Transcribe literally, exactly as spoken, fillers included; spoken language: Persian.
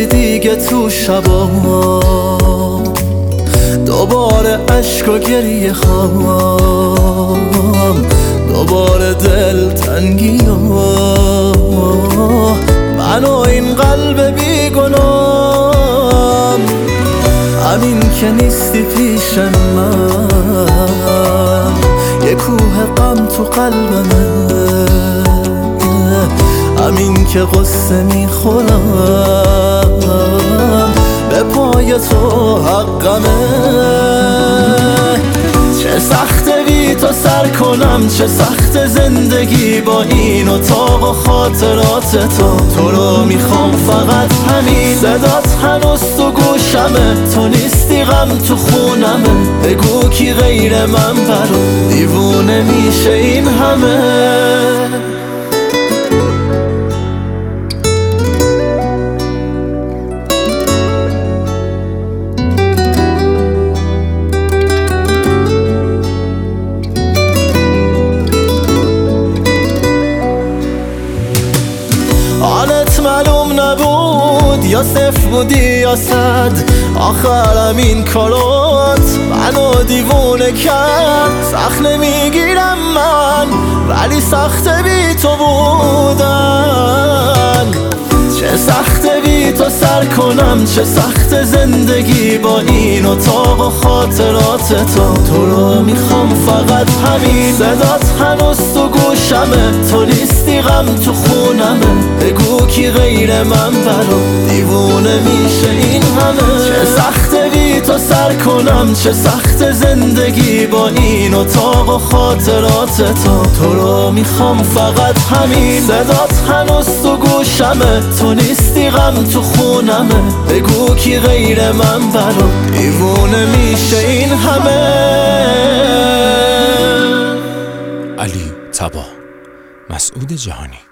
نیستی دیگه تو شبا، دوباره عشق و گریه خواهم، دوباره دل تنگی ها، من و این قلب بیگنام. همین که نیستی پیش من، یه کوه غم تو قلبمه، همین که قصه میخورم به پای تو حقمه. چه سخته بی تو سر کنم، چه سخت زندگی با این اتاق و خاطرات تو. تو رو میخوام فقط همین، صدات هنوز تو گوشمه، تو نیستی غم تو خونمه. بگو کی غیر من برا دیوونه میشه این همه. آنت معلوم نبود یا صفر بودی یا صد، آخرم این کارات منو دیوونه کرد. سخت نمیگیرم من ولی سخت بی تو بودن. چه سخته بی تو سر کنم، چه سخت زندگی با این اتاق و خاطرات تو. تو رو میخوام فقط همین، صدات هنوز تو گوشمه، تو نیستی غم تو خونمه. بگو کی غیر من برا دیوونه میشه این همه. چه سخته بی تو سر کنم، چه سخت زندگی با این اتاق و خاطرات تو. تو رو میخوام فقط همین، صدات هنوز تو گوشمه، تو نیستی غم تو خونمه. بگو کی غیر من برا دیوونه میشه این همه. علی طبا، مسعود جهانی.